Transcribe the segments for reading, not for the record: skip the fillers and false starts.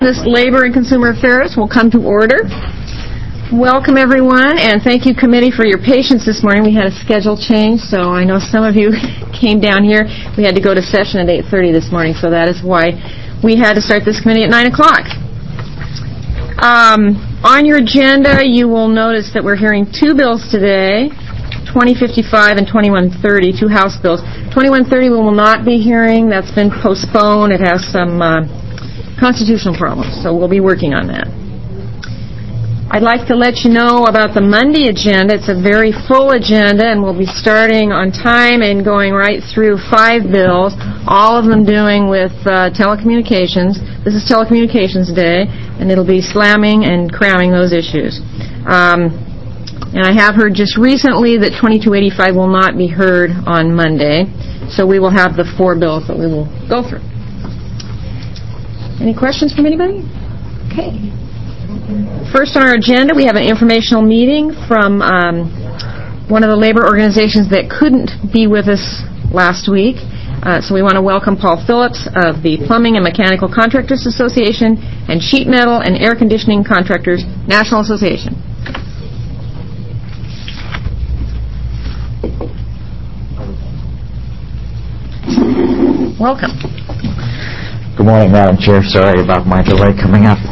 This Labor and Consumer Affairs will come to order. Welcome, everyone, and thank you, committee, for your patience this morning. We had a schedule change, so I know some of you came down here. We had to go to session at 8:30 this morning, so that is why we had to start this committee at 9 o'clock. On your agenda, you will notice that we're hearing two bills today, 2055 and 2130, two House bills. 2130 we will not be hearing. That's been postponed. It has some constitutional problems, so we'll be working on that. I'd like to let you know about the Monday agenda. It's a very full agenda, and we'll be starting on time and going right through 5 bills, all of them doing with telecommunications. This is Telecommunications Day, and it'll be slamming and cramming those issues. And I have heard just recently that 2285 will not be heard on Monday, so we will have the 4 bills that we will go through. Any questions from anybody? Okay. First on our agenda, we have an informational meeting from one of the labor organizations that couldn't be with us last week. So we want to welcome Paul Phillips of the Plumbing and Mechanical Contractors Association and Sheet Metal and Air Conditioning Contractors National Association. Welcome. Good morning, Madam Chair. Sorry about my delay coming up.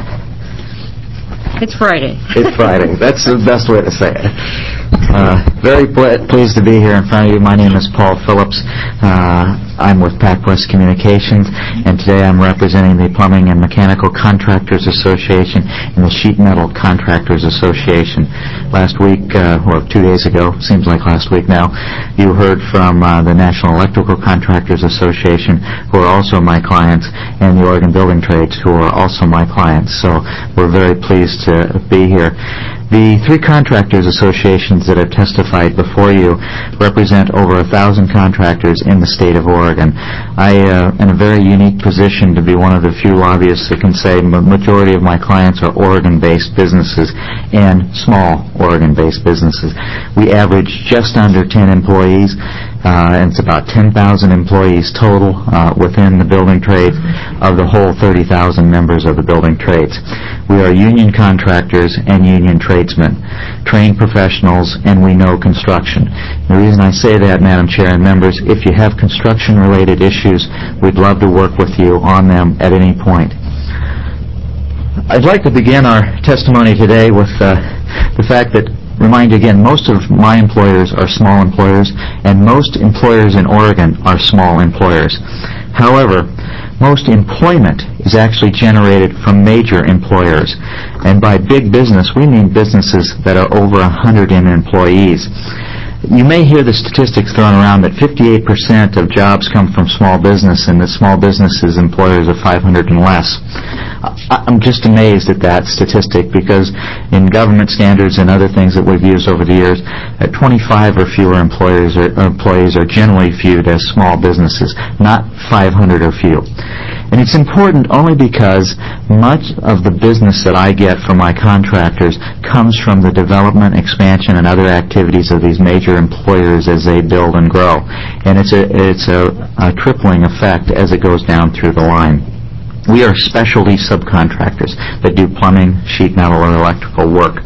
It's Friday. It's Friday. That's the best way to say it. Very pleased to be here in front of you. My name is Paul Phillips. I'm with PacWest Communications, and today I'm representing the Plumbing and Mechanical Contractors Association and the Sheet Metal Contractors Association. Last week, or 2 days ago, seems like last week now, you heard from the National Electrical Contractors Association, who are also my clients, and the Oregon Building Trades, who are also my clients. So we're very pleased to be here. The 3 contractors associations that have testified before you represent over 1,000 contractors in the state of Oregon. I am in a very unique position to be one of the few lobbyists that can say the majority of my clients are Oregon-based businesses and small Oregon-based businesses. We average just under 10 employees, and it's about 10,000 employees total within the building trades of the whole 30,000 members of the building trades. We are union contractors and union tradesmen, trained professionals, and we know construction. The reason I say that, Madam Chair and members, if you have construction-related issues, we'd love to work with you on them at any point. I'd like to begin our testimony today with the fact that, remind again, most of my employers are small employers, and most employers in Oregon are small employers. However, most employment is actually generated from major employers. And by big business, we mean businesses that are over 100 employees. You may hear the statistics thrown around that 58% of jobs come from small business, and that small businesses employers of 500 and less. I'm just amazed at that statistic, because in government standards and other things that we've used over the years, 25 or fewer employees are generally viewed as small businesses, not 500 or few. And it's important only because much of the business that I get from my contractors comes from the development, expansion, and other activities of these major employers as they build and grow. And it's a tripling effect as it goes down through the line. We are specialty subcontractors that do plumbing, sheet metal, or electrical work.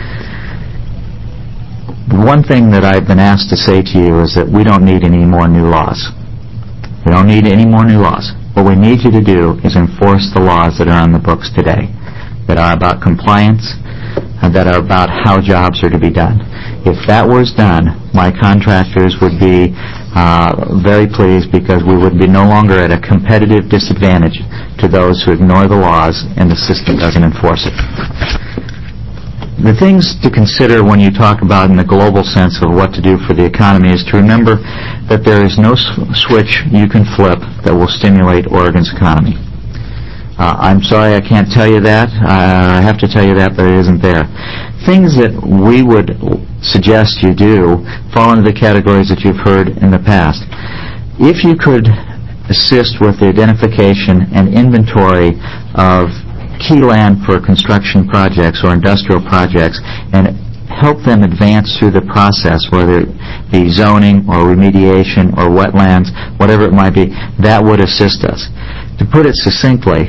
The one thing that I've been asked to say to you is that we don't need any more new laws. We don't need any more new laws. What we need you to do is enforce the laws that are on the books today, that are about compliance, and that are about how jobs are to be done. If that was done, my contractors would be very pleased, because we would be no longer at a competitive disadvantage to those who ignore the laws and the system doesn't enforce it. The things to consider when you talk about in the global sense of what to do for the economy is to remember that there is no switch you can flip that will stimulate Oregon's economy. I'm sorry I can't tell you that. I have to tell you that, but it isn't there. Things that we would suggest you do fall into the categories that you've heard in the past. If you could assist with the identification and inventory of key land for construction projects or industrial projects and help them advance through the process, whether it be zoning or remediation or wetlands, whatever it might be, that would assist us. To put it succinctly,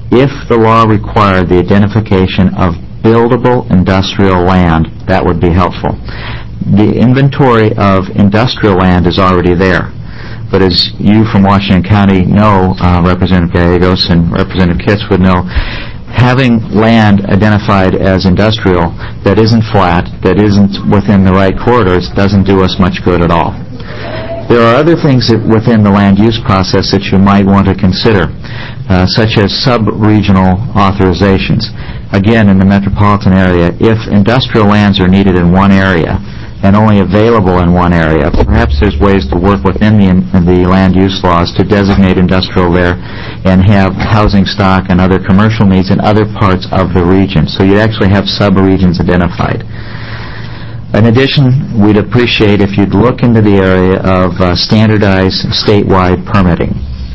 if the law required the identification of buildable industrial land, that would be helpful. The inventory of industrial land is already there. But as you from Washington County know, Representative Gallegos and Representative Kitts would know, having land identified as industrial that isn't flat, that isn't within the right corridors, doesn't do us much good at all. There are other things within the land use process that you might want to consider, such as sub-regional authorizations. Again, in the metropolitan area, if industrial lands are needed in one area and only available in one area, perhaps there's ways to work within the land use laws to designate industrial there and have housing stock and other commercial needs in other parts of the region. So you actually have sub-regions identified. In addition, we'd appreciate if you'd look into the area of standardized statewide permitting.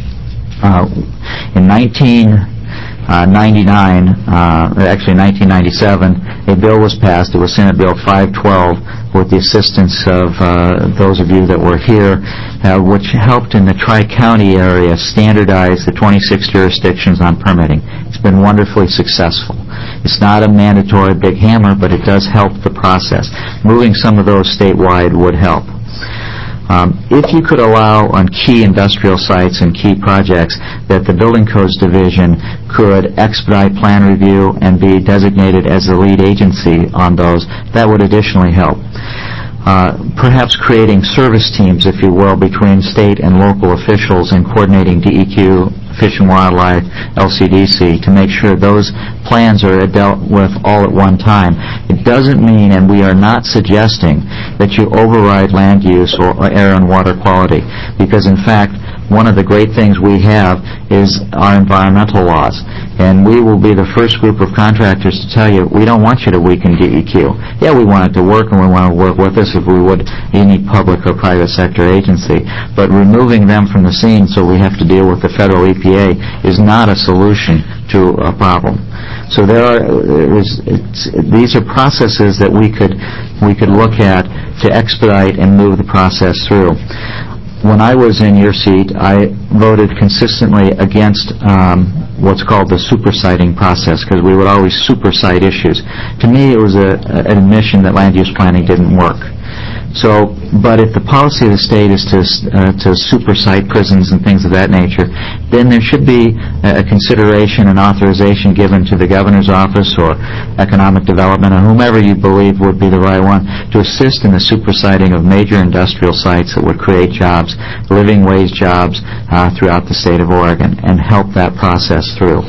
In 1997, a bill was passed. It was Senate Bill 512 with the assistance of those of you that were here, which helped in the Tri-County area standardize the 26 jurisdictions on permitting. It's been wonderfully successful. It's not a mandatory big hammer, but it does help the process. Moving some of those statewide would help. If you could allow on key industrial sites and key projects that the Building Codes Division could expedite plan review and be designated as the lead agency on those, that would additionally help. Perhaps creating service teams, if you will, between state and local officials and coordinating DEQ, Fish and Wildlife, LCDC, to make sure those plans are dealt with all at one time. It doesn't mean, and we are not suggesting, that you override land use or air and water quality, because in fact, one of the great things we have is our environmental laws. And we will be the first group of contractors to tell you, we don't want you to weaken DEQ. Yeah, we want it to work, and we want to work with us if we would any public or private sector agency. But removing them from the scene so we have to deal with the federal EPA is not a solution to a problem. So these are processes that we could look at to expedite and move the process through. When I was in your seat, I voted consistently against what's called the supersiting process, because we would always supersite issues. To me, it was an admission that land use planning didn't work. So, but if the policy of the state is to supersite prisons and things of that nature, then there should be a consideration and authorization given to the governor's office or economic development or whomever you believe would be the right one to assist in the supersiting of major industrial sites that would create jobs, living wage jobs throughout the state of Oregon, and help that process through.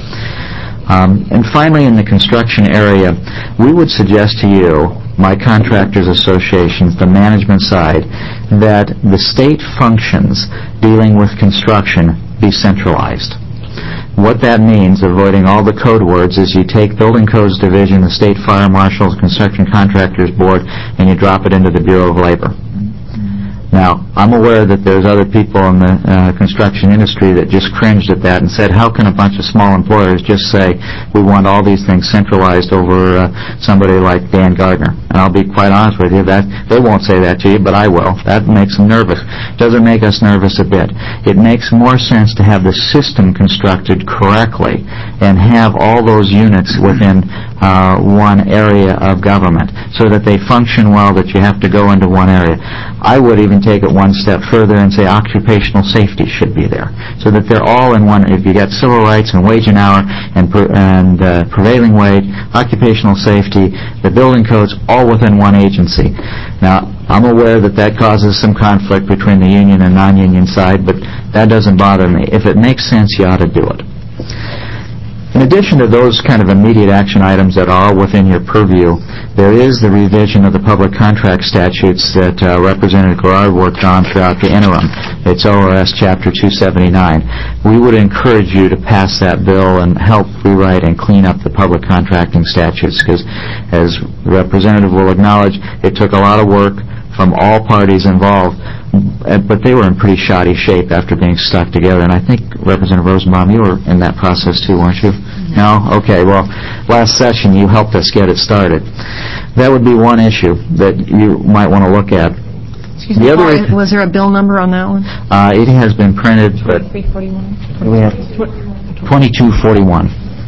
And finally, in the construction area, we would suggest to you, my contractors associations, the management side, that the state functions dealing with construction be centralized. What that means, avoiding all the code words, is you take Building Codes Division, the State Fire Marshal's Construction Contractors Board, and you drop it into the Bureau of Labor. Now, I'm aware that there's other people in the construction industry that just cringed at that and said, how can a bunch of small employers just say, we want all these things centralized over somebody like Dan Gardner? And I'll be quite honest with you, that they won't say that to you, but I will. That makes them nervous. Doesn't make us nervous a bit. It makes more sense to have the system constructed correctly and have all those units within one area of government so that they function well, that you have to go into one area. I would even take it one step further and say occupational safety should be there, so that they're all in one. If you got civil rights and wage and hour and prevailing wage, occupational safety, the building codes, all within one agency. Now, I'm aware that that causes some conflict between the union and non-union side, but that doesn't bother me. If it makes sense, you ought to do it. In addition to those kind of immediate action items that are within your purview, there is the revision of the public contract statutes that Representative Garrard worked on throughout the interim. It's ORS Chapter 279. We would encourage you to pass that bill and help rewrite and clean up the public contracting statutes, because, as the Representative will acknowledge, it took a lot of work from all parties involved, but they were in pretty shoddy shape after being stuck together. And I think, Representative Rosenbaum, you were in that process too, weren't you? No? Okay, well, last session you helped us get it started. That would be one issue that you might want to look at. Excuse me, was there a bill number on that one? It has been printed, but 2341. we have 2241.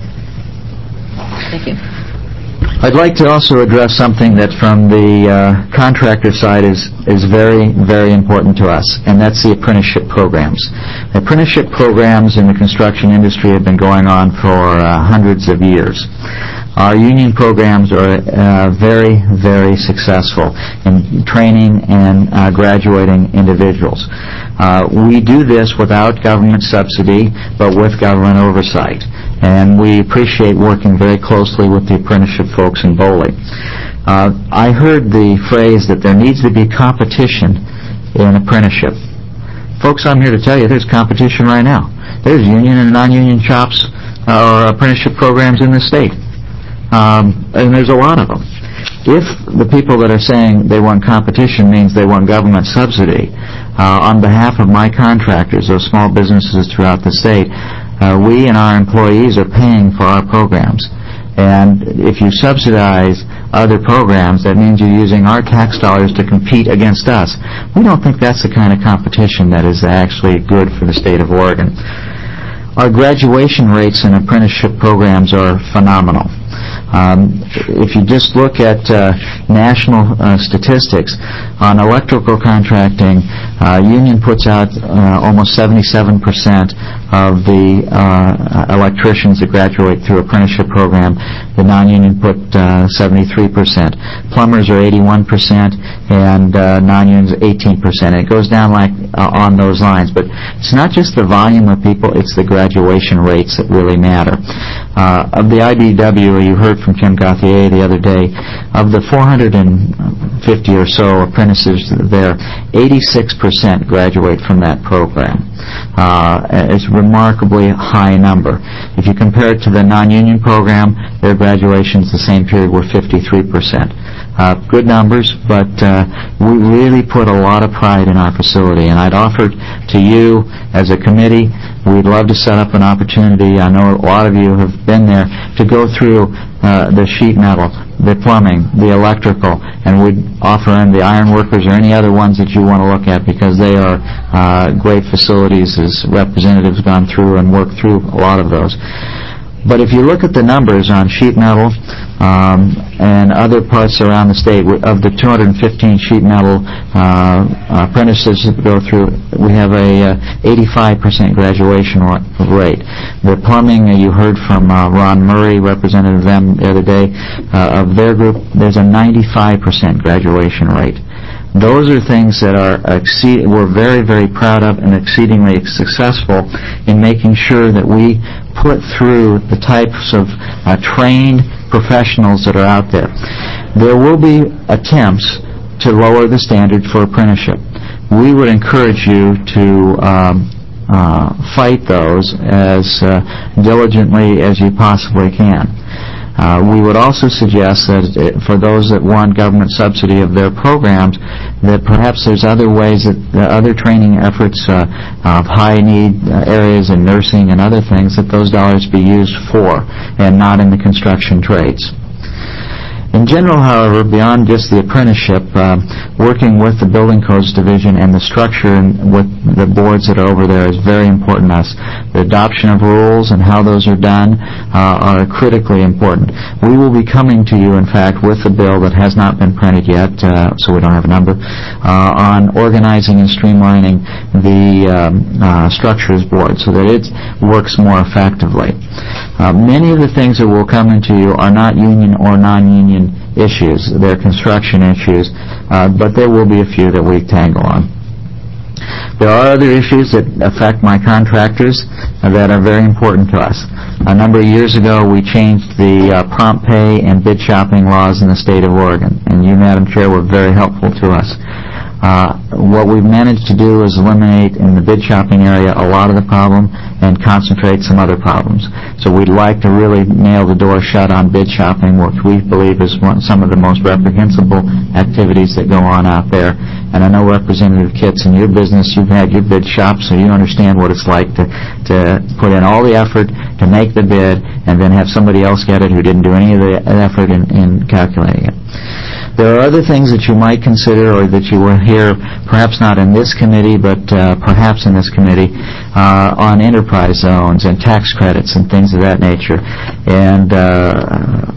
Thank you. I'd like to also address something that from the contractor side is very, very important to us, and that's the apprenticeship programs. Apprenticeship programs in the construction industry have been going on for hundreds of years. Our union programs are very, very successful in training and graduating individuals. We do this without government subsidy, but with government oversight. And we appreciate working very closely with the apprenticeship folks in Boley. I heard the phrase that there needs to be competition in apprenticeship. Folks, I'm here to tell you there's competition right now. There's union and non-union shops or apprenticeship programs in the state. And there's a lot of them. If the people that are saying they want competition means they want government subsidy, on behalf of my contractors, those small businesses throughout the state, we and our employees are paying for our programs. And if you subsidize other programs, that means you're using our tax dollars to compete against us. We don't think that's the kind of competition that is actually good for the state of Oregon. Our graduation rates in apprenticeship programs are phenomenal. If you just look at national statistics on electrical contracting, union puts out almost 77% of the electricians that graduate through apprenticeship program. The non-union put 73%. Plumbers are 81%, and non-unions 18%. It goes down like on those lines. But it's not just the volume of people; it's the graduation rates that really matter. Of the IBEW, you heard from Kim Gauthier the other day, of the 450 or so apprentices there, 86% graduate from that program. It's a remarkably high number. If you compare it to the non-union program, their graduations the same period were 53%. Good numbers, but we really put a lot of pride in our facility, and I'd offer to you as a committee, we'd love to set up an opportunity, I know a lot of you have been there, to go through the sheet metal, the plumbing, the electrical, and we'd offer in the iron workers or any other ones that you want to look at, because they are great facilities, as representatives gone through and worked through a lot of those. But if you look at the numbers on sheet metal and other parts around the state, of the 215 sheet metal apprentices that go through, we have a 85% graduation rate. The plumbing, you heard from Ron Murray, representative of them the other day, of their group, there's a 95% graduation rate. Those are things that we're very, very proud of and exceedingly successful in making sure that we put through the types of trained professionals that are out there. There will be attempts to lower the standard for apprenticeship. We would encourage you to fight those as diligently as you possibly can. We would also suggest that for those that want government subsidy of their programs, that perhaps there's other ways, that other training efforts of high-need areas in nursing and other things, that those dollars be used for, and not in the construction trades. In general, however, beyond just the apprenticeship, working with the Building Codes Division and the structure and with the boards that are over there is very important to us. The adoption of rules and how those are done are critically important. We will be coming to you, in fact, with a bill that has not been printed yet, so we don't have a number, on organizing and streamlining the structures board so that it works more effectively. Many of the things that will come into you are not union or non-union issues. They're construction issues, but there will be a few that we tangle on. There are other issues that affect my contractors that are very important to us. A number of years ago, we changed the prompt pay and bid shopping laws in the state of Oregon, and you, Madam Chair, were very helpful to us. What we've managed to do is eliminate in the bid shopping area a lot of the problem and concentrate some other problems. So we'd like to really nail the door shut on bid shopping, which we believe is some of the most reprehensible activities that go on out there. And I know Representative Kitts, in your business, you've had your bid shop, so you understand what it's like to put in all the effort to make the bid and then have somebody else get it who didn't do any of the effort in calculating it. There are other things that you might consider or that you will hear, perhaps not in this committee, but perhaps in this committee, on enterprise zones and tax credits and things of that nature. And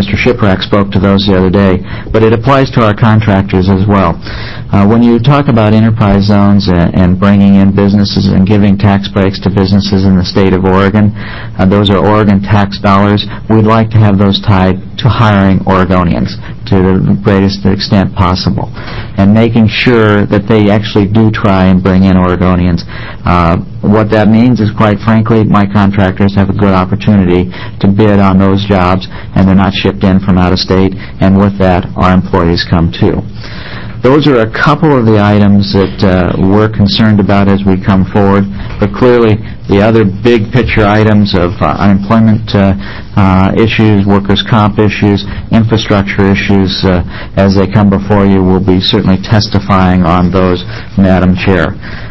Mr. Shipwreck spoke to those the other day, but it applies to our contractors as well. When you talk about enterprise zones and bringing in businesses and giving tax breaks to businesses in the state of Oregon, those are Oregon tax dollars. We'd like to have those tied to hiring Oregonians to the greatest extent possible, and making sure that they actually do try and bring in Oregonians. What that means is, quite frankly, my contractors have a good opportunity to bid on those jobs, and they're not shipped in from out of state, and with that, our employees come too. Those are a couple of the items that we're concerned about as we come forward, but clearly the other big picture items of unemployment issues, workers' comp issues, infrastructure issues, as they come before you, will be certainly testifying on those, Madam Chair.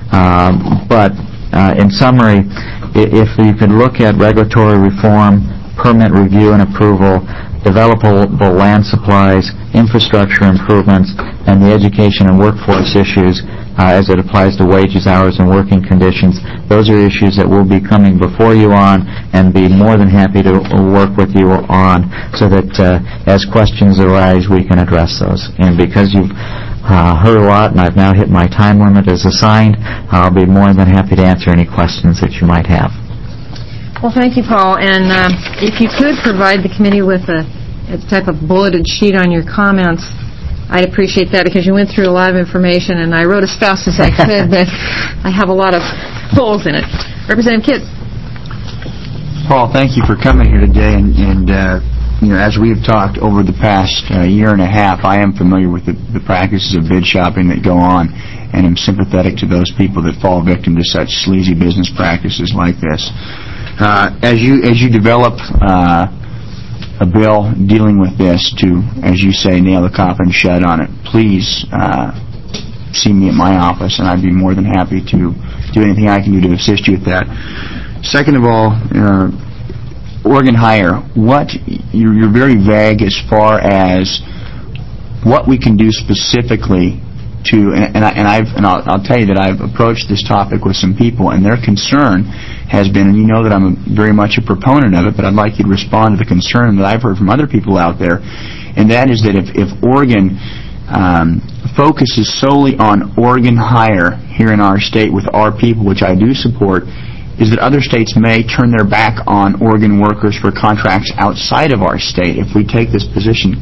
But in summary, if you could look at regulatory reform, permit review and approval, developable land supplies, infrastructure improvements, and the education and workforce issues as it applies to wages, hours, and working conditions. Those are issues that we'll be coming before you on and be more than happy to work with you on, so that as questions arise, we can address those. And because you've heard a lot and I've now hit my time limit as assigned, I'll be more than happy to answer any questions that you might have. Well, thank you, Paul. And if you could provide the committee with a type of bulleted sheet on your comments, I'd appreciate that, because you went through a lot of information, and I wrote as fast as I could, but I have a lot of holes in it. Representative Kidd. Paul, thank you for coming here today. And as we have talked over the past year and a half, I am familiar with the practices of bid shopping that go on, and am sympathetic to those people that fall victim to such sleazy business practices like this. As you develop a bill dealing with this to, as you say, nail the coffin shut on it, please see me at my office, and I'd be more than happy to do anything I can do to assist you with that. Second of all, Oregon Hire, you're very vague as far as what we can do specifically to, I'll tell you that I've approached this topic with some people, and their concern has been, and you know that I'm very much a proponent of it, but I'd like you to respond to the concern that I've heard from other people out there, and that is that if Oregon focuses solely on Oregon Hire here in our state with our people, which I do support, is that other states may turn their back on Oregon workers for contracts outside of our state. If we take this position,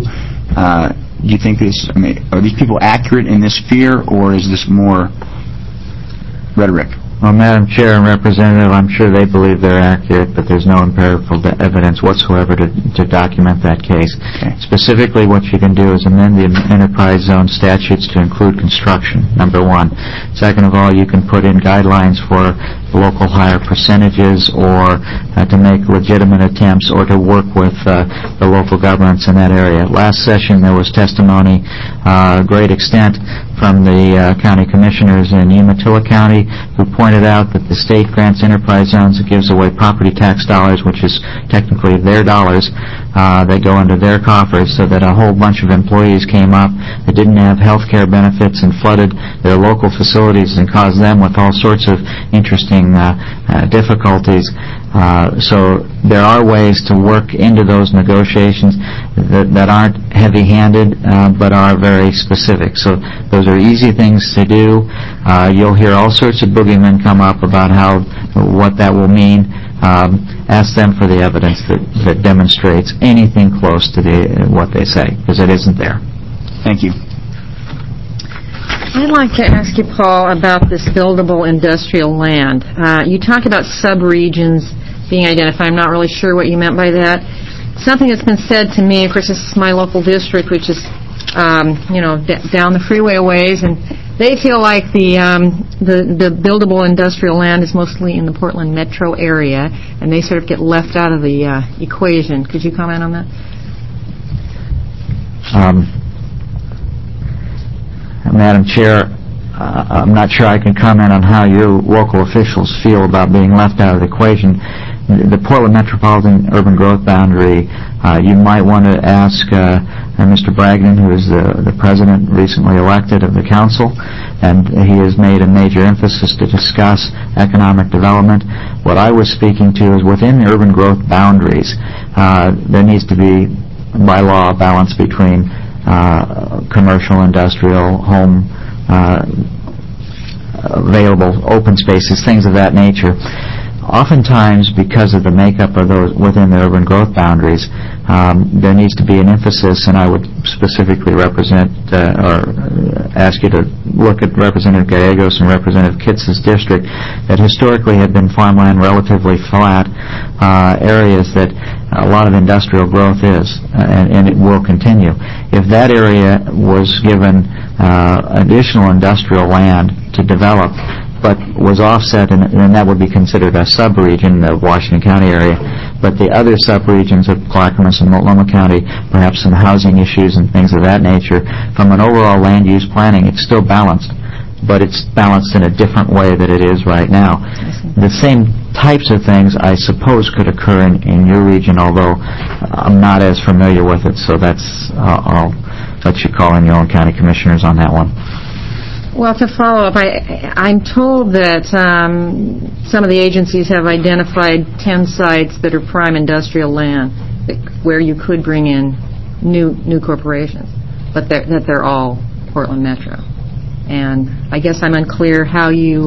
do you think are these people accurate in this fear, or is this more rhetoric? Well, Madam Chair and Representative, I'm sure they believe they're accurate, but there's no empirical evidence whatsoever to document that case. Okay. Specifically, what you can do is amend the enterprise zone statutes to include construction, number one. Second of all, you can put in guidelines for local hire percentages, or to make legitimate attempts, or to work with the local governments in that area. Last session, there was testimony, a great extent, from the county commissioners in Umatilla County, who pointed out that the state grants enterprise zones. It gives away property tax dollars, which is technically their dollars, that go into their coffers, so that a whole bunch of employees came up that didn't have health care benefits and flooded their local facilities and caused them with all sorts of interesting difficulties. So there are ways to work into those negotiations that aren't heavy-handed, but are very specific. So those are easy things to do. You'll hear all sorts of boogeymen come up about what that will mean. Ask them for the evidence that demonstrates anything close to what they say, because it isn't there. Thank you. I'd like to ask you, Paul, about this buildable industrial land. You talk about subregions being identified. I'm not really sure what you meant by that. Something that's been said to me, of course, this is my local district, which is, down the freeway a ways, and they feel like the buildable industrial land is mostly in the Portland metro area, and they sort of get left out of the equation. Could you comment on that? Madam Chair, I'm not sure I can comment on how your local officials feel about being left out of the equation. The Portland Metropolitan Urban Growth Boundary, you might want to ask Mr. Bragdon, who is the president recently elected of the council, and he has made a major emphasis to discuss economic development. What I was speaking to is within the urban growth boundaries, there needs to be by law, balance between commercial, industrial, home, available open spaces, things of that nature. Oftentimes, because of the makeup of those within the urban growth boundaries, there needs to be an emphasis, and I would specifically ask you to look at Representative Gallegos and Representative Kitz's district that historically had been farmland, relatively flat areas that a lot of industrial growth is, and it will continue. If that area was given additional industrial land to develop, but was offset, and that would be considered a sub-region of Washington County area. But the other sub-regions of Clackamas and Multnomah County, perhaps some housing issues and things of that nature, from an overall land use planning, it's still balanced, but it's balanced in a different way than it is right now. The same types of things, I suppose, could occur in your region, although I'm not as familiar with it, so I'll let you call in your own county commissioners on that one. Well, to follow up, I'm told that some of the agencies have identified 10 sites that are prime industrial land where you could bring in new corporations, but that they're all Portland Metro. And I guess I'm unclear how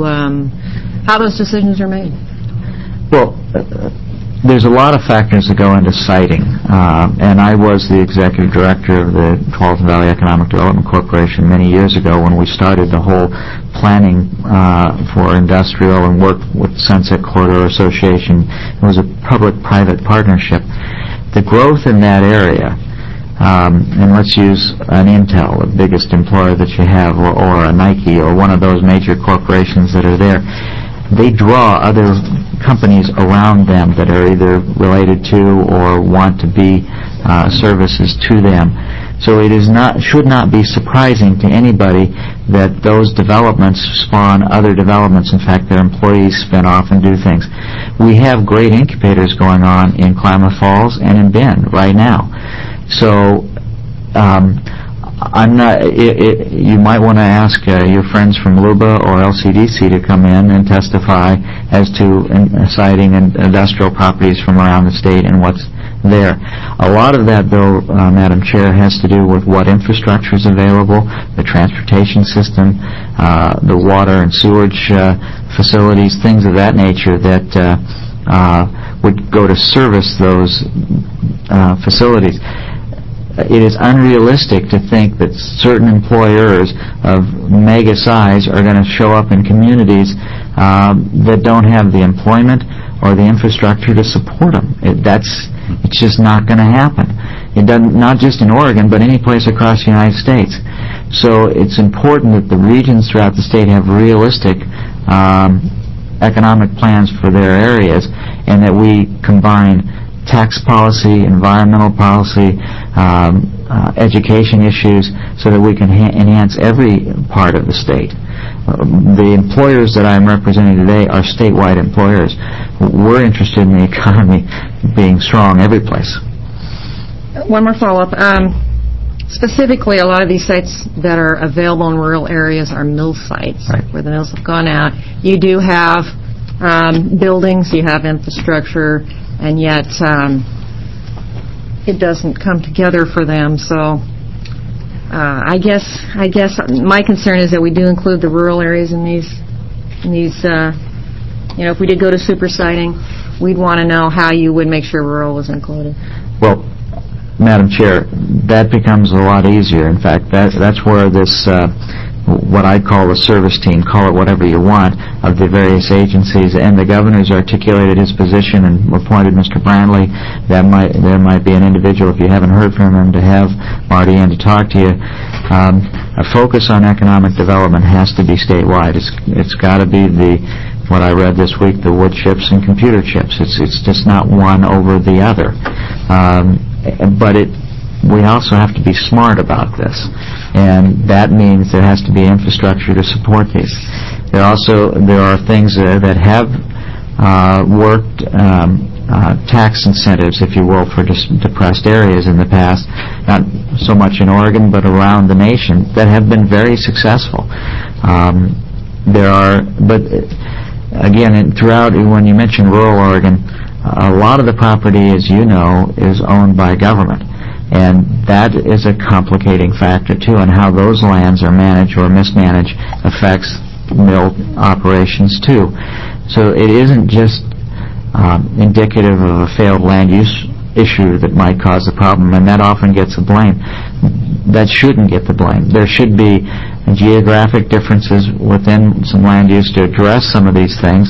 those decisions are made. Well, there's a lot of factors that go into siting, and I was the executive director of the Tualatin Valley Economic Development Corporation many years ago when we started the whole planning for industrial and worked with Sunset Corridor Association. It was a public-private partnership. The growth in that area, and let's use an Intel, the biggest employer that you have, or a Nike, or one of those major corporations that are there. They draw other companies around them that are either related to or want to be services to them. So it should not be surprising to anybody that those developments spawn other developments. In fact, their employees spin off and do things. We have great incubators going on in Klamath Falls and in Bend right now. So you might want to ask your friends from LUBA or LCDC to come in and testify as to citing industrial properties from around the state and what's there. A lot of that, though, Madam Chair, has to do with what infrastructure is available, the transportation system, the water and sewage facilities, things of that nature that would go to service those facilities. It is unrealistic to think that certain employers of mega size are going to show up in communities that don't have the employment or the infrastructure to support them. It's just not going to happen. It doesn't, not just in Oregon, but any place across the United States. So it's important that the regions throughout the state have realistic economic plans for their areas, and that we combine tax policy, environmental policy, education issues, so that we can enhance every part of the state. The employers that I'm representing today are statewide employers. We're interested in the economy being strong every place. One more follow-up. Specifically, a lot of these sites that are available in rural areas are mill sites, right, where the mills have gone out. You do have buildings, you have infrastructure, and yet it doesn't come together for them. So I guess my concern is that we do include the rural areas in these if we did go to super siting, we'd want to know how you would make sure rural was included. Well, Madam Chair, that becomes a lot easier. In fact, that's where this what I call the service team, call it whatever you want, of the various agencies, and the governor's articulated his position and appointed Mr. Brandley. There might be an individual, if you haven't heard from him, to have Marty in to talk to you. A focus on economic development has to be statewide. It's got to be what I read this week, the wood chips and computer chips. It's just not one over the other. But we also have to be smart about this, and that means there has to be infrastructure to support these. There are things that have worked, tax incentives, if you will, for depressed areas in the past, not so much in Oregon but around the nation, that have been very successful. But again, throughout, when you mention rural Oregon, a lot of the property, as you know, is owned by government. And that is a complicating factor, too, and how those lands are managed or mismanaged affects mill operations, too. So it isn't just indicative of a failed land use issue that might cause the problem, and that often gets the blame. That shouldn't get the blame. There should be geographic differences within some land use to address some of these things,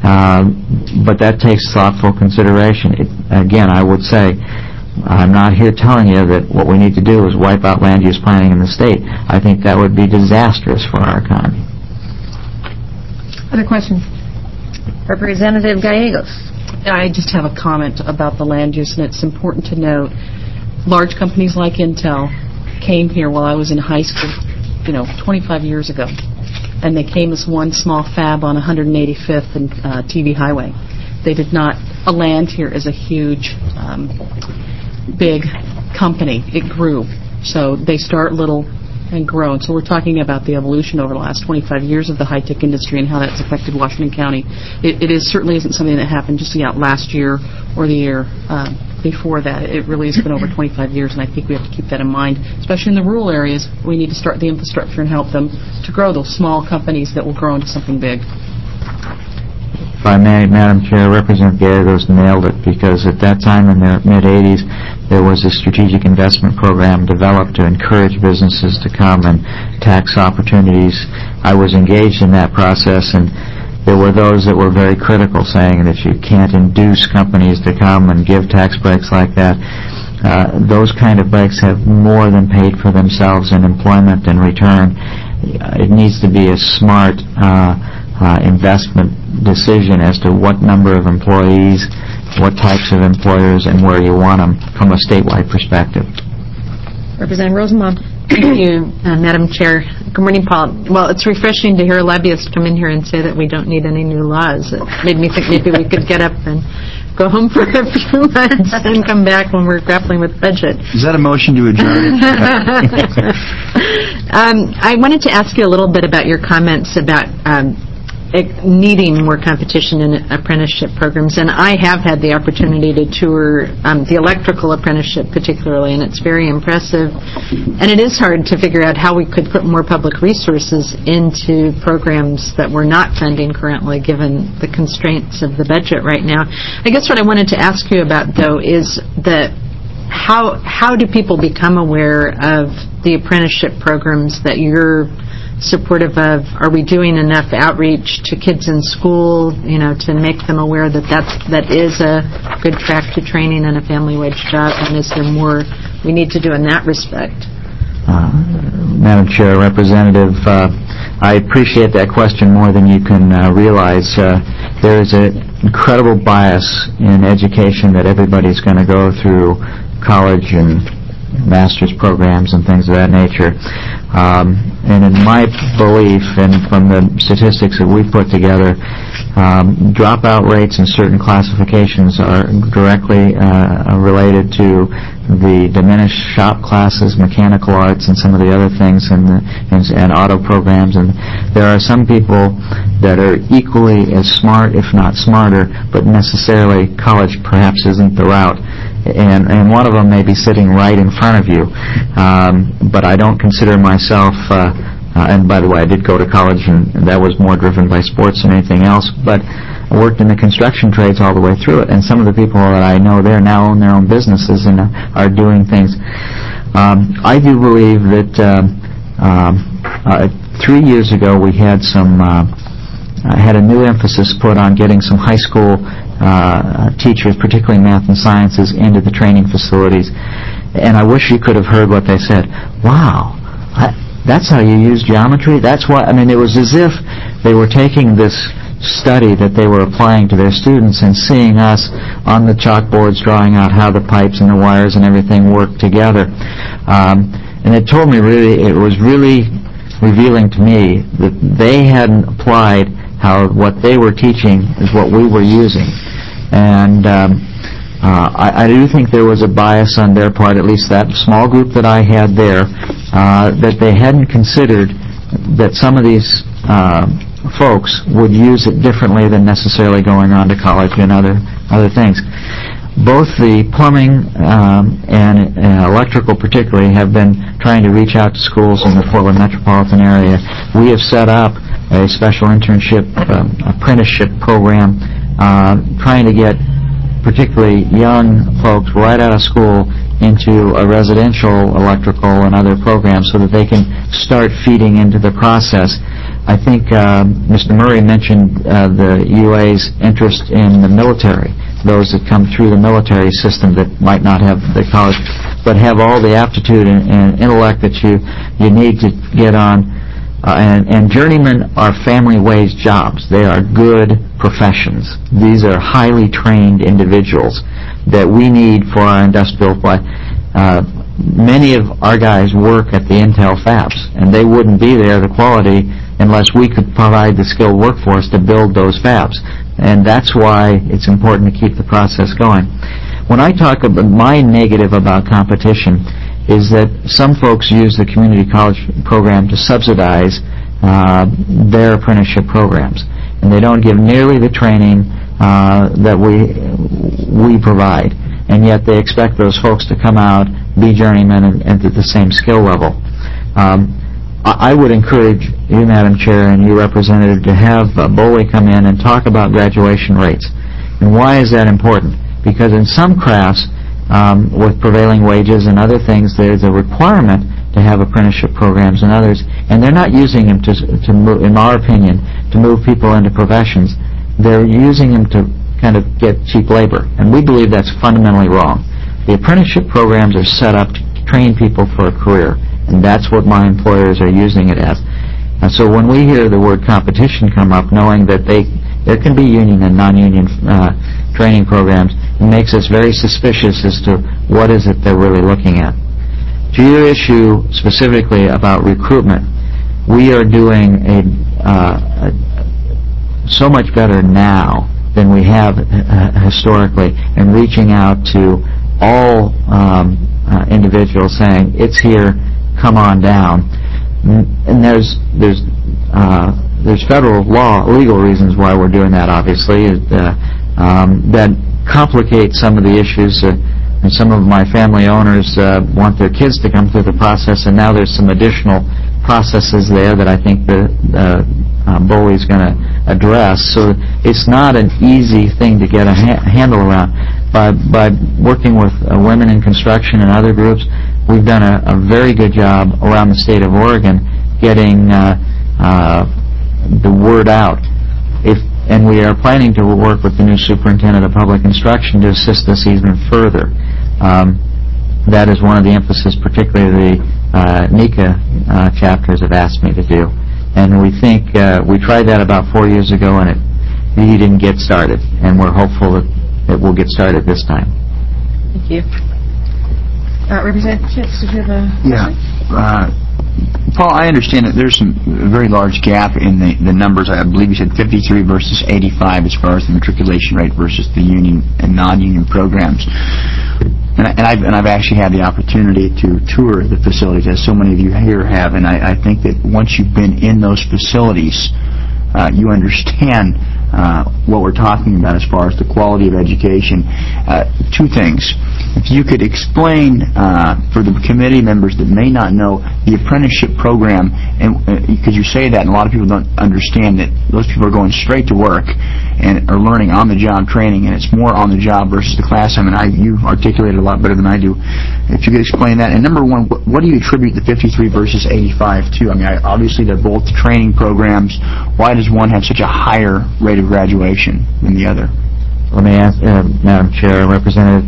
but that takes thoughtful consideration. Again, I would say, I'm not here telling you that what we need to do is wipe out land use planning in the state. I think that would be disastrous for our economy. Other questions? Representative Gallegos. I just have a comment about the land use, and it's important to note large companies like Intel came here while I was in high school, 25 years ago, and they came as one small fab on 185th and TV Highway. They did not land here as a huge, big company. It grew. So they start little and grow. And so we're talking about the evolution over the last 25 years of the high-tech industry and how that's affected Washington County. It certainly isn't something that happened just last year or the year before that. It really has been over 25 years, and I think we have to keep that in mind, especially in the rural areas. We need to start the infrastructure and help them to grow those small companies that will grow into something big. If I may, Madam Chair, Representative Gallegos nailed it, because at that time in the mid-'80s, there was a strategic investment program developed to encourage businesses to come and tax opportunities. I was engaged in that process, and there were those that were very critical, saying that you can't induce companies to come and give tax breaks like that. Those kind of breaks have more than paid for themselves in employment and return. It needs to be a smart investment decision as to what number of employees, what types of employers, and where you want them from a statewide perspective. Representative Rosenbaum. Thank you, Madam Chair. Good morning, Paul. Well, it's refreshing to hear a lobbyist come in here and say that we don't need any new laws. It made me think maybe we could get up and go home for a few months and come back when we're grappling with budget. Is that a motion to adjourn? I wanted to ask you a little bit about your comments about needing more competition in apprenticeship programs, and I have had the opportunity to tour the electrical apprenticeship particularly, and it's very impressive, and it is hard to figure out how we could put more public resources into programs that we're not funding currently given the constraints of the budget right now. I guess what I wanted to ask you about, though, is that how do people become aware of the apprenticeship programs that you're supportive of? Are we doing enough outreach to kids in school, to make them aware that that is a good track to training and a family wage job? And is there more we need to do in that respect? Madam Chair, Representative, I appreciate that question more than you can realize. There is an incredible bias in education that everybody's going to go through college and master's programs and things of that nature. And in my belief, and from the statistics that we put together, dropout rates in certain classifications are directly related to the diminished shop classes, mechanical arts, and some of the other things, and auto programs. And there are some people that are equally as smart, if not smarter, but necessarily college perhaps isn't the route. And one of them may be sitting right in front of you. But I don't consider myself, and by the way, I did go to college, and that was more driven by sports than anything else, but I worked in the construction trades all the way through it, and some of the people that I know there now own their own businesses and are doing things. I do believe that 3 years ago we had had a new emphasis put on getting some high school teachers, particularly math and sciences, into the training facilities. And I wish you could have heard what they said. Wow, that's how you use geometry? That's why, it was as if they were taking this study that they were applying to their students and seeing us on the chalkboards drawing out how the pipes and the wires and everything work together. And it told me it was really revealing to me that they hadn't applied how what they were teaching is what we were using. And I do think there was a bias on their part, at least that small group that I had there, that they hadn't considered that some of these folks would use it differently than necessarily going on to college and other things. both the plumbing and electrical particularly have been trying to reach out to schools in the Portland metropolitan area. We have set up a special internship apprenticeship program trying to get particularly young folks right out of school into a residential electrical and other programs so that they can start feeding into the process. I think Mr. Murray mentioned the UA's interest in the military, those that come through the military system that might not have the college, but have all the aptitude and intellect that you need to get on. And journeymen are family wage jobs. They are good professions. These are highly trained individuals that we need for our industrial play. Many of our guys work at the Intel fabs, and they wouldn't be there, the quality, unless we could provide the skilled workforce to build those fabs. And that's why it's important to keep the process going. When I talk about my negative about competition is that some folks use the community college program to subsidize their apprenticeship programs, and they don't give nearly the training that we provide, and yet they expect those folks to come out, be journeymen, and at the same skill level. I would encourage you, Madam Chair, and you, Representative, to have BOLI come in and talk about graduation rates. And why is that important? Because in some crafts, with prevailing wages and other things, there's a requirement to have apprenticeship programs and others, and they're not using them to move, in our opinion, to move people into professions. They're using them to kind of get cheap labor, and we believe that's fundamentally wrong. The apprenticeship programs are set up to train people for a career, and that's what my employers are using it as. And so when we hear the word competition come up, knowing that there can be union and non-union training programs, it makes us very suspicious as to what is it they're really looking at. To your issue specifically about recruitment, we are doing so much better now than we have historically in reaching out to all individuals saying, it's here, come on down. And there's federal law, legal reasons why we're doing that, obviously, that complicate some of the issues. And some of my family owners want their kids to come through the process, and now there's some additional processes there that I think the BOLI is going to address. So it's not an easy thing to get a handle around. By working with women in construction and other groups, we've done a very good job around the state of Oregon getting the word out. And we are planning to work with the new superintendent of public instruction to assist us even further. That is one of the emphasis, particularly the NECA chapters have asked me to do. And we think we tried that about 4 years ago, and it really didn't get started. And we're hopeful that it will get started this time. Thank you. Representative Chitts, did you have a question? Yeah. Paul, I understand that there's a very large gap in the numbers. I believe you said 53 versus 85 as far as the matriculation rate versus the union and non-union programs. And I've actually had the opportunity to tour the facilities, as so many of you here have, and I think that once you've been in those facilities, you understand what we're talking about as far as the quality of education. Two things. If you could explain for the committee members that may not know the apprenticeship program, and because you say that and a lot of people don't understand that those people are going straight to work and are learning on-the-job training, and it's more on the job versus the class. I mean, you articulated a lot better than I do. If you could explain that. And number one, what do you attribute the 53 versus 85 to? I mean, obviously they're both training programs. Why does one have such a higher rate of graduation than the other? Let me ask, Madam Chair, Representative,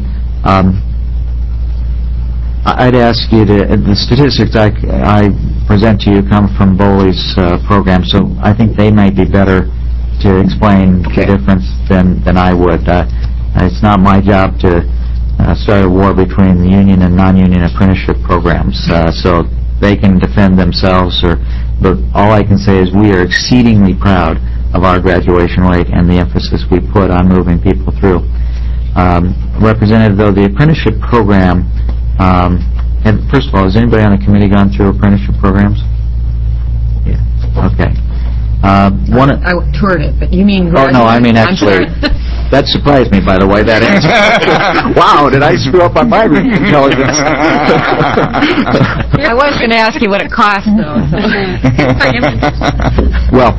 I'd ask you to, the statistics I present to you come from BOLI's program, so I think they might be better to explain the difference than I would. It's not my job to start a war between the union and non-union apprenticeship programs, so they can defend themselves. But all I can say is we are exceedingly proud of our graduation rate and the emphasis we put on moving people through. Representative, though, the apprenticeship program, and first of all, has anybody on the committee gone through apprenticeship programs? Yeah. Okay. I toured it, but you mean... Oh, no, I mean actually... That surprised me, by the way, that answer. Wow, did I screw up on my intelligence? I was going to ask you what it cost, though. Well,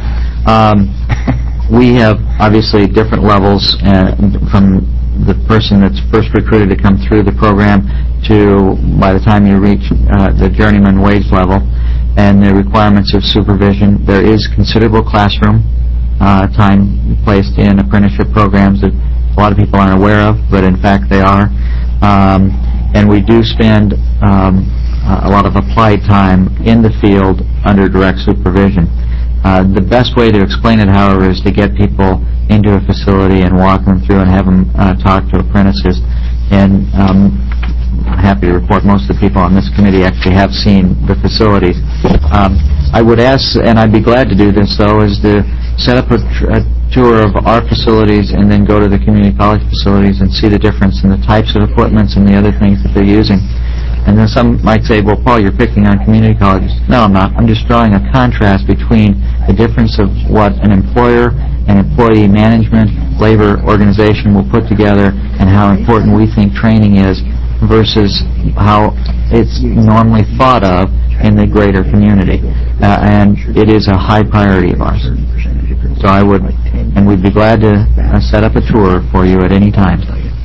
we have obviously different levels from the person that's first recruited to come through the program to by the time you reach the journeyman wage level and the requirements of supervision. There is considerable classroom time placed in apprenticeship programs that a lot of people aren't aware of, but in fact they are. And we do spend a lot of applied time in the field under direct supervision. The best way to explain it, however, is to get people into a facility and walk them through and have them talk to apprentices. And I'm happy to report most of the people on this committee actually have seen the facilities. I would ask, and I'd be glad to do this, though, is to set up a tour of our facilities and then go to the community college facilities and see the difference in the types of equipments and the other things that they're using. And then some might say, well, Paul, you're picking on community colleges. No, I'm not. I'm just drawing a contrast between the difference of what an employer and employee management labor organization will put together and how important we think training is versus how it's normally thought of in the greater community. And it is a high priority of ours. So I would, and we'd be glad to set up a tour for you at any time.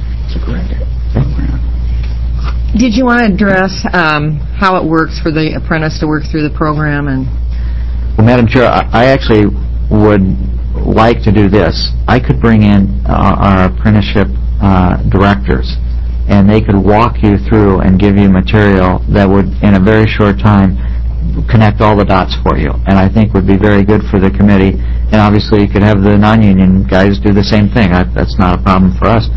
Did you want to address how it works for the apprentice to work through the program? Well, Madam Chair, I actually would like to do this. I could bring in our apprenticeship directors, and they could walk you through and give you material that would, in a very short time, connect all the dots for you, and I think would be very good for the committee. And obviously, you could have the non-union guys do the same thing. That's not a problem for us.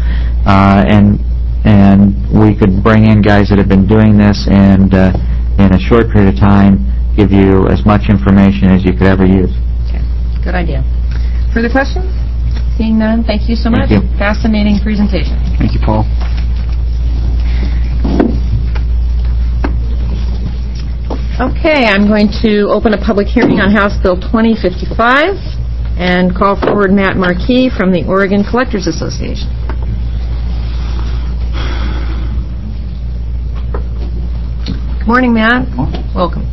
And we could bring in guys that have been doing this and in a short period of time give you as much information as you could ever use. Okay. Good idea. Further questions? Seeing none, thank you so much. Thank you. Fascinating presentation. Thank you, Paul. Okay, I'm going to open a public hearing on House Bill 2055 and call forward Matt Marquis from the Oregon Collectors Association. Good morning, Matt. Welcome.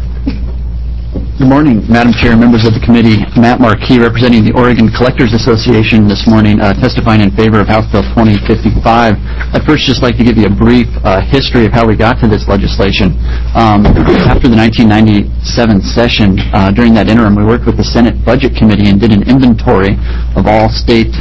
Good morning, Madam Chair, members of the committee. Matt Marquis, representing the Oregon Collectors Association this morning, testifying in favor of House Bill 2055. I'd first just like to give you a brief history of how we got to this legislation. After the 1997 session, during that interim, we worked with the Senate Budget Committee and did an inventory of all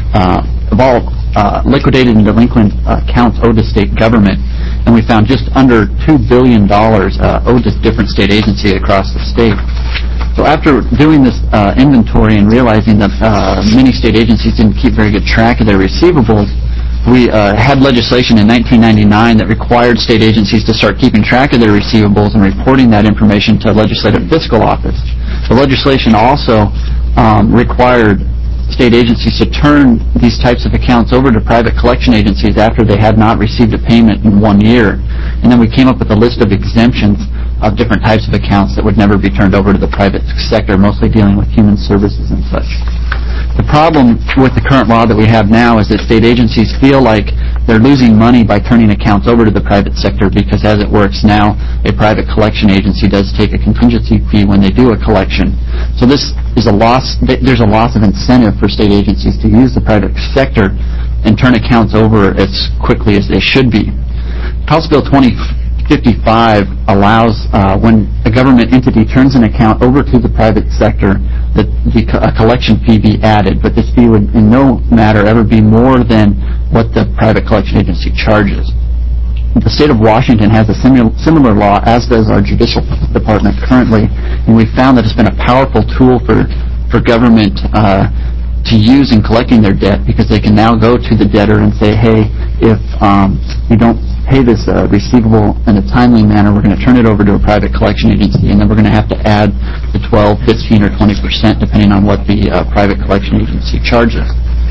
liquidated and delinquent accounts owed to state government, and we found just under $2 billion owed to different state agencies across the state. So after doing this inventory and realizing that many state agencies didn't keep very good track of their receivables, we had legislation in 1999 that required state agencies to start keeping track of their receivables and reporting that information to Legislative Fiscal Office. The legislation also required state agencies to turn these types of accounts over to private collection agencies after they had not received a payment in 1 year. And then we came up with a list of exemptions of different types of accounts that would never be turned over to the private sector, mostly dealing with human services and such. The problem with the current law that we have now is that state agencies feel like they're losing money by turning accounts over to the private sector because as it works now, a private collection agency does take a contingency fee when they do a collection. So this is a loss. There's a loss of incentive for state agencies to use the private sector and turn accounts over as quickly as they should be. House Bill 2055 allows when a government entity turns an account over to the private sector that a collection fee be added, but this fee would in no matter ever be more than what the private collection agency charges. The state of Washington has a similar law, as does our judicial department currently, and we found that it's been a powerful tool for government to use in collecting their debt, because they can now go to the debtor and say, hey, if you don't pay this receivable in a timely manner, we're going to turn it over to a private collection agency, and then we're going to have to add the 12, 15, or 20% depending on what the private collection agency charges.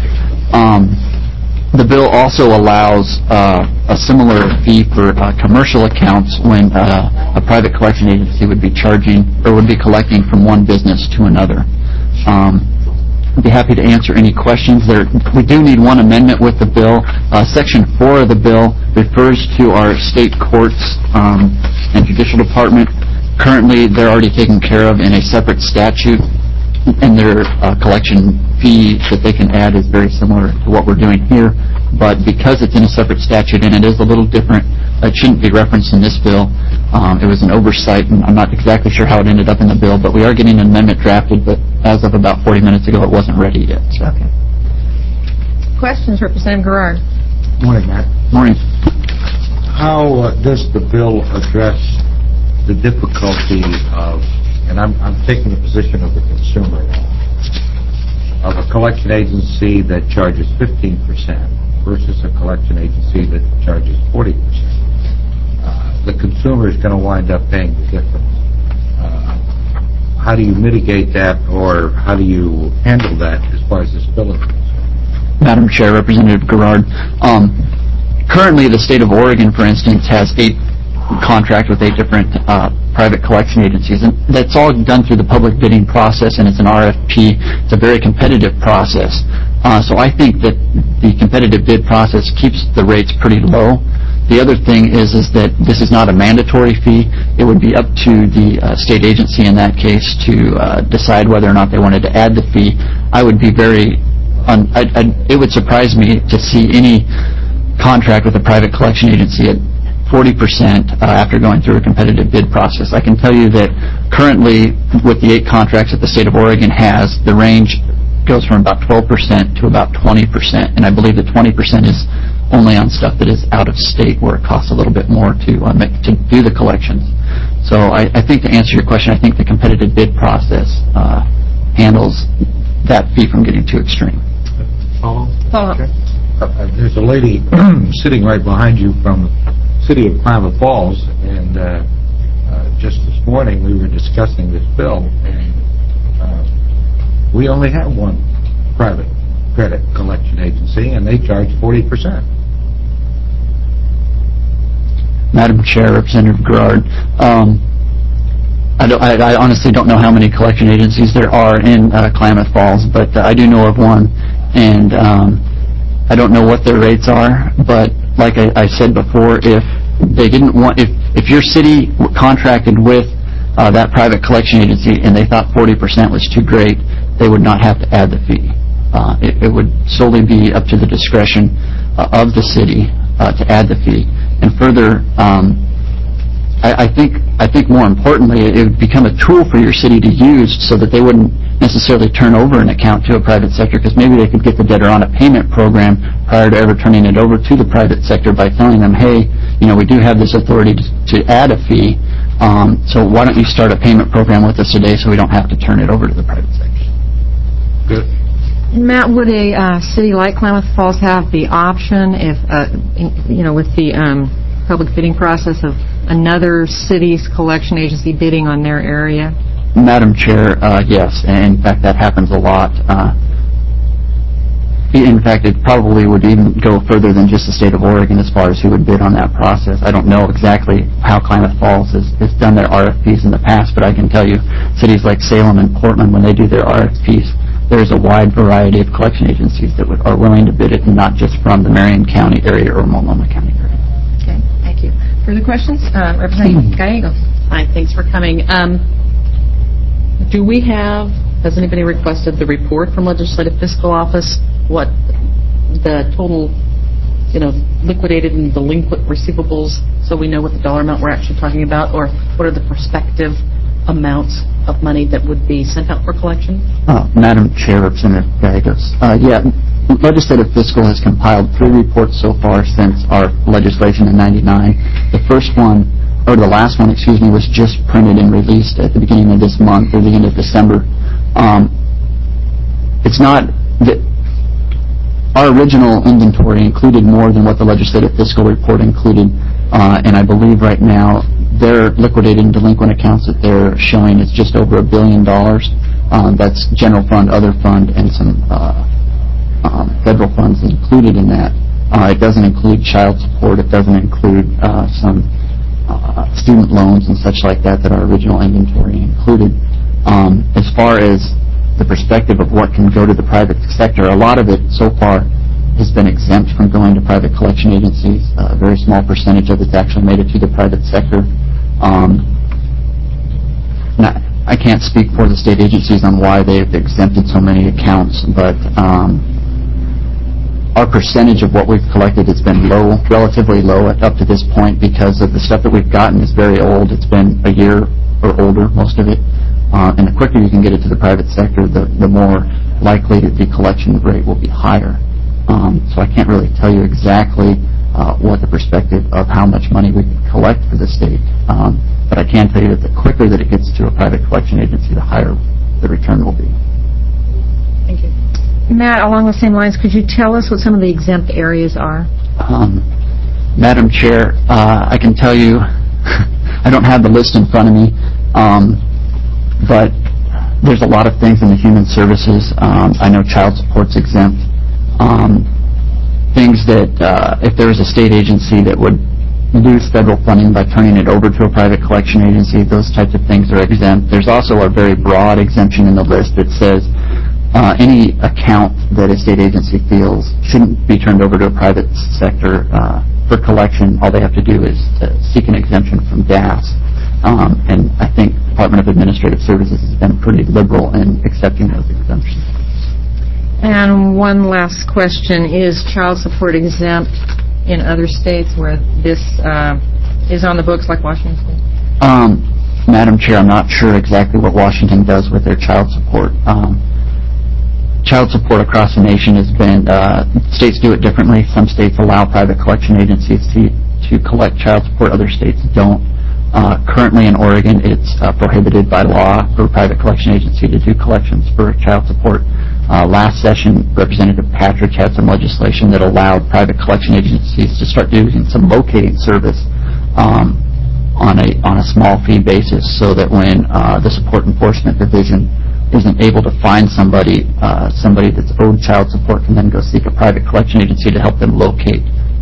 The bill also allows a similar fee for commercial accounts when a private collection agency would be charging or would be collecting from one business to another. be happy to answer any questions. We do need one amendment with the bill. Section 4 of the bill refers to our state courts and judicial department. Currently, they're already taken care of in a separate statute, and their collection fee that they can add is very similar to what we're doing here. But because it's in a separate statute and it is a little different, it shouldn't be referenced in this bill. It was an oversight, and I'm not exactly sure how it ended up in the bill, but we are getting an amendment drafted, but as of about 40 minutes ago, it wasn't ready yet. So. Okay. Questions, Representative Garrard? Morning, Matt. Morning. How does the bill address the difficulty of, and I'm taking the position of the consumer now, of a collection agency that charges 15% versus a collection agency that charges 40%. The consumer is going to wind up paying the difference. How do you mitigate that, or how do you handle that as far as this bill is concerned? Madam Chair, Representative Garrard, currently the state of Oregon, for instance, has 8 contracts with 8 different private collection agencies, and that's all done through the public bidding process, and it's an RFP. It's a very competitive process. So I think that the competitive bid process keeps the rates pretty low. The other thing is that this is not a mandatory fee. It would be up to the state agency in that case to decide whether or not they wanted to add the fee. I would be it would surprise me to see any contract with a private collection agency at 40% after going through a competitive bid process. I can tell you that currently, with the 8 contracts that the state of Oregon has, the range goes from about 12% to about 20%, and I believe that 20% is only on stuff that is out of state, where it costs a little bit more to do the collections. So I think, to answer your question, I think the competitive bid process handles that fee from getting too extreme. Follow? Okay. There's a lady sitting right behind you from the city of Klamath Falls, and just this morning we were discussing this bill, and we only have one private credit collection agency, and they charge 40%. Madam Chair, Representative Garrard, I honestly don't know how many collection agencies there are in Klamath Falls, but I do know of one, and I don't know what their rates are, but like I said before, if they didn't want, if your city contracted with that private collection agency and they thought 40% was too great, they would not have to add the fee. It would solely be up to the discretion of the city to add the fee. And further, I think more importantly, it would become a tool for your city to use so that they wouldn't necessarily turn over an account to a private sector, because maybe they could get the debtor on a payment program prior to ever turning it over to the private sector by telling them, hey, we do have this authority to add a fee, so why don't you start a payment program with us today so we don't have to turn it over to the private sector. Good. Matt, would a city like Klamath Falls have the option, if with the public bidding process, of another city's collection agency bidding on their area? Madam Chair, yes. In fact, that happens a lot. In fact, it probably would even go further than just the state of Oregon as far as who would bid on that process. I don't know exactly how Klamath Falls has done their RFPs in the past, but I can tell you cities like Salem and Portland, when they do their RFPs, there's a wide variety of collection agencies that are willing to bid it, and not just from the Marion County area or Multnomah County area. Okay, thank you. Further questions? Representative Gallegos. Hi, thanks for coming. Has anybody requested the report from Legislative Fiscal Office, what the total, liquidated and delinquent receivables, so we know what the dollar amount we're actually talking about, or what are the prospective amounts of money that would be sent out for collection? Madam Chair, Representative Gallegos. Legislative Fiscal has compiled 3 reports so far since our legislation in '99. The last one, was just printed and released at the beginning of this month, or the end of December. It's not that our original inventory included more than what the Legislative Fiscal Report included, and I believe right now their liquidated and delinquent accounts that they're showing is just over $1 billion. That's general fund, other fund, and some federal funds included in that. It doesn't include child support. It doesn't include some student loans and such like that our original inventory included. As far as the perspective of what can go to the private sector, a lot of it so far has been exempt from going to private collection agencies. A very small percentage of it's actually made it to the private sector. I can't speak for the state agencies on why they've exempted so many accounts, but our percentage of what we've collected has been low, relatively low up to this point, because of the stuff that we've gotten is very old. It's been a year or older, most of it. And the quicker you can get it to the private sector, the more likely the collection rate will be higher. So I can't really tell you exactly what the perspective of how much money we can collect for the state. But I can tell you that the quicker that it gets to a private collection agency, the higher the return will be. Thank you. Matt, along the same lines, could you tell us what some of the exempt areas are? Madam Chair, I can tell you, I don't have the list in front of me, but there's a lot of things in the human services. I know child support's exempt. Things that, if there was a state agency that would lose federal funding by turning it over to a private collection agency, those types of things are exempt. There's also a very broad exemption in the list that says any account that a state agency feels shouldn't be turned over to a private sector for collection. All they have to do is seek an exemption from DAS. And I think Department of Administrative Services has been pretty liberal in accepting those exemptions. And one last question, is child support exempt in other states where this is on the books, like Washington State? Madam Chair, I'm not sure exactly what Washington does with their child support. Child support across the nation has been, states do it differently. Some states allow private collection agencies to collect child support, other states don't. Currently in Oregon, it's prohibited by law for a private collection agency to do collections for child support. Last session, Representative Patrick had some legislation that allowed private collection agencies to start doing some locating service on a small fee basis, so that when the Support Enforcement Division isn't able to find somebody that's owed child support, can then go seek a private collection agency to help them locate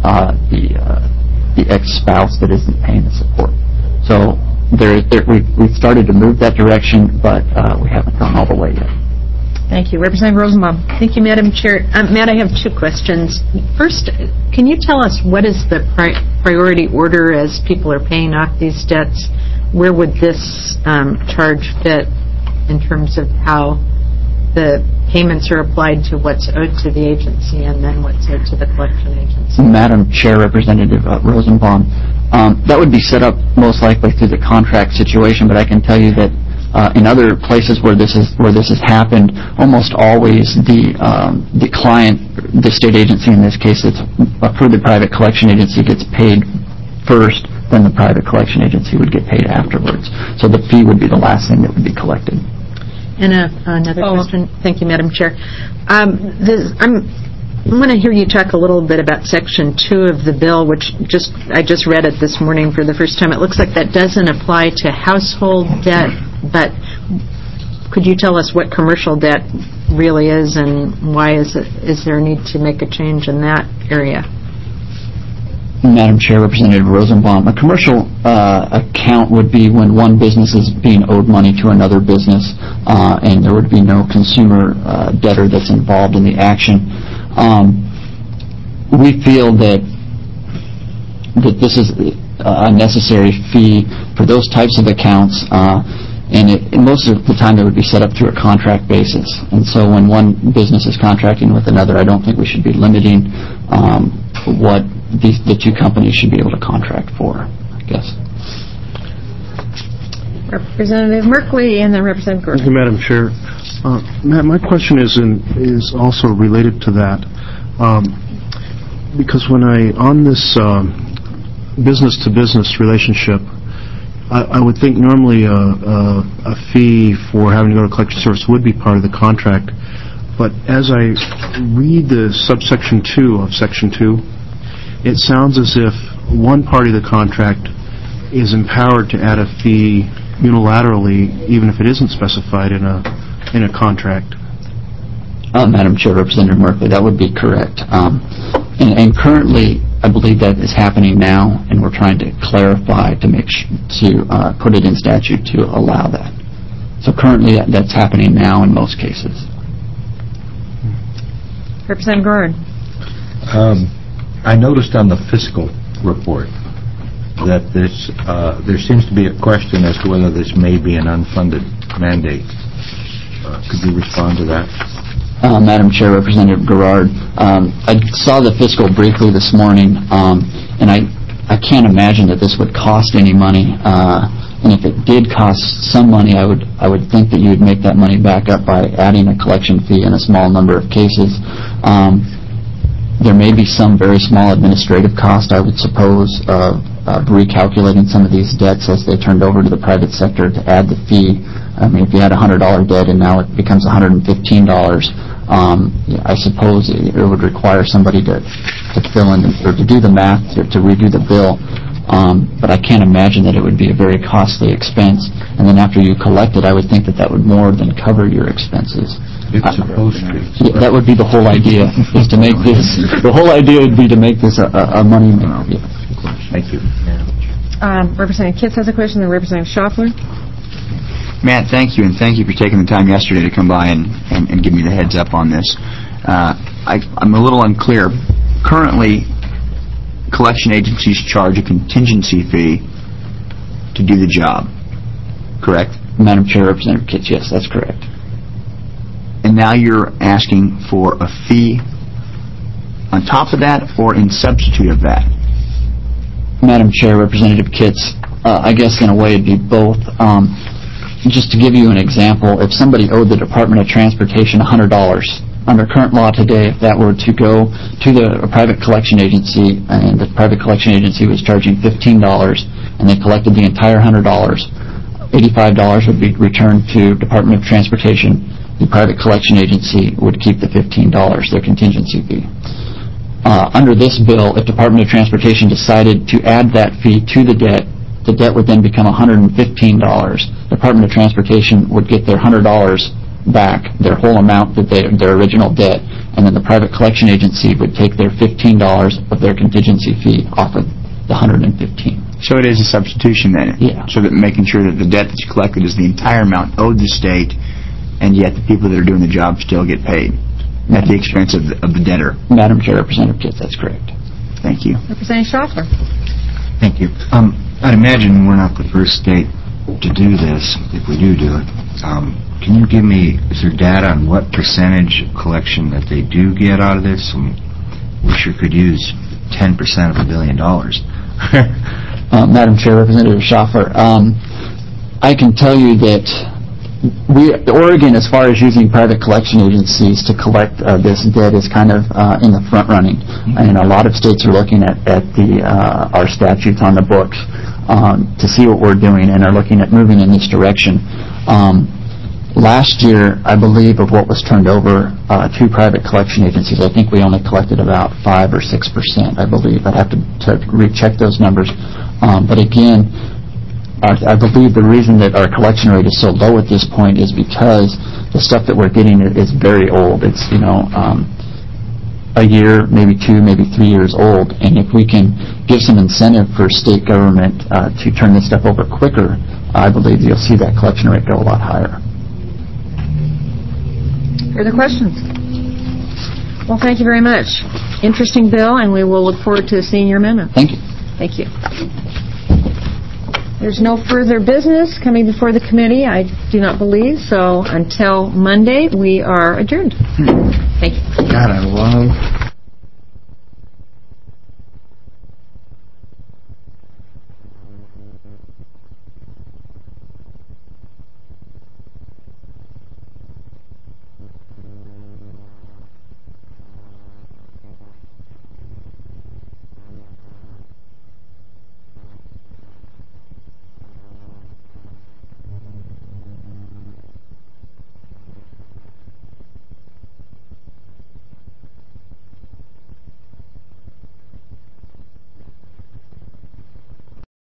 the ex-spouse that isn't paying the support. So we've started to move that direction, but we haven't gone all the way yet. Thank you. Representative Rosenbaum. Thank you, Madam Chair. Matt, I have two questions. First, can you tell us what is the priority order as people are paying off these debts? Where would this charge fit in terms of how the payments are applied to what's owed to the agency and then what's owed to the collection agency? Madam Chair, Representative Rosenbaum, that would be set up most likely through the contract situation, but I can tell you that in other places where this has happened, almost always the client, the state agency in this case, that's for the private collection agency, gets paid first, then the private collection agency would get paid afterwards. So the fee would be the last thing that would be collected. And another question. Thank you, Madam Chair. I want to hear you talk a little bit about Section 2 of the bill, which I just read it this morning for the first time. It looks like that doesn't apply to household debt, but could you tell us what commercial debt really is, and why is there a need to make a change in that area? Madam Chair, Representative Rosenbaum, a commercial account would be when one business is being owed money to another business, and there would be no consumer debtor that's involved in the action. We feel that this is a necessary fee for those types of accounts, and most of the time it would be set up through a contract basis. And so when one business is contracting with another, I don't think we should be limiting what the two companies should be able to contract for, I guess. Representative Merkley and then Representative Gordon. Thank you, Madam Chair. Matt, my question is also related to that, because when on this business-to-business relationship, I would think normally a fee for having to go to collection service would be part of the contract, but as I read the subsection 2 of Section 2, it sounds as if one party of the contract is empowered to add a fee unilaterally, even if it isn't specified in a contract. Madam Chair, Representative Merkley, that would be correct. And currently, I believe that is happening now, and we're trying to clarify to put it in statute to allow that. So currently, that's happening now in most cases. Representative Guard. I noticed on the fiscal report that there seems to be a question as to whether this may be an unfunded mandate. Could you respond to that? Madam Chair, Representative Garrard, I saw the fiscal briefly this morning, and I can't imagine that this would cost any money. And if it did cost some money, I would think that you would make that money back up by adding a collection fee in a small number of cases. There may be some very small administrative cost, I would suppose, of recalculating some of these debts as they turned over to the private sector to add the fee. I mean, if you had a $100 debt and now it becomes $115, I suppose it would require somebody to fill in or to do the math to redo the bill. But I can't imagine that it would be a very costly expense. And then after you collect it, I would think that would more than cover your expenses. It's supposed to. That would be the whole idea, is to make this. The whole idea would be to make this a money maker. Thank you. Representative Kitts has a question, then Representative Schaffler. Matt, thank you, and thank you for taking the time yesterday to come by and give me the heads up on this. I'm a little unclear. Currently, collection agencies charge a contingency fee to do the job, correct? Madam Chair, Representative Kitts, yes, that's correct. And now you're asking for a fee on top of that or in substitute of that? Madam Chair, Representative Kitts, I guess in a way it'd be both. Just to give you an example, if somebody owed the Department of Transportation $100, under current law today, if that were to go to the private collection agency and the private collection agency was charging $15 and they collected the entire $100, $85 would be returned to Department of Transportation. The private collection agency would keep the $15, their contingency fee. Under this bill, if Department of Transportation decided to add that fee to the debt would then become $115. Department of Transportation would get their $100 back, their whole amount, their original debt, and then the private collection agency would take their $15 of their contingency fee off of the $115. So it is a substitution then? Yeah. So that making sure that the debt that you collected is the entire amount owed the state, and yet the people that are doing the job still get paid at the expense of the debtor. Madam Chair, Representative Kitts, that's correct. Thank you. Representative Schaffler. Thank you. I'd imagine we're not the first state to do this, if we do it. Can you give me, is there data on what percentage collection that they do get out of this? We sure could use 10% of $1 billion. Madam Chair, Representative Schaffler, I can tell you that Oregon, as far as using private collection agencies to collect this debt, is kind of in the front running. And a lot of states are looking at our statutes on the books to see what we're doing and are looking at moving in this direction. Last year, I believe, of what was turned over to private collection agencies, I think we only collected about 5 or 6%, I believe. I'd have to recheck those numbers. But again, I believe the reason that our collection rate is so low at this point is because the stuff that we're getting is very old. It's, a year, maybe 2, maybe 3 years old. And if we can give some incentive for state government to turn this stuff over quicker, I believe you'll see that collection rate go a lot higher. Further questions? Well, thank you very much. Interesting bill, and we will look forward to seeing your amendment. Thank you. Thank you. There's no further business coming before the committee, I do not believe, so until Monday, we are adjourned. Thank you. God, I love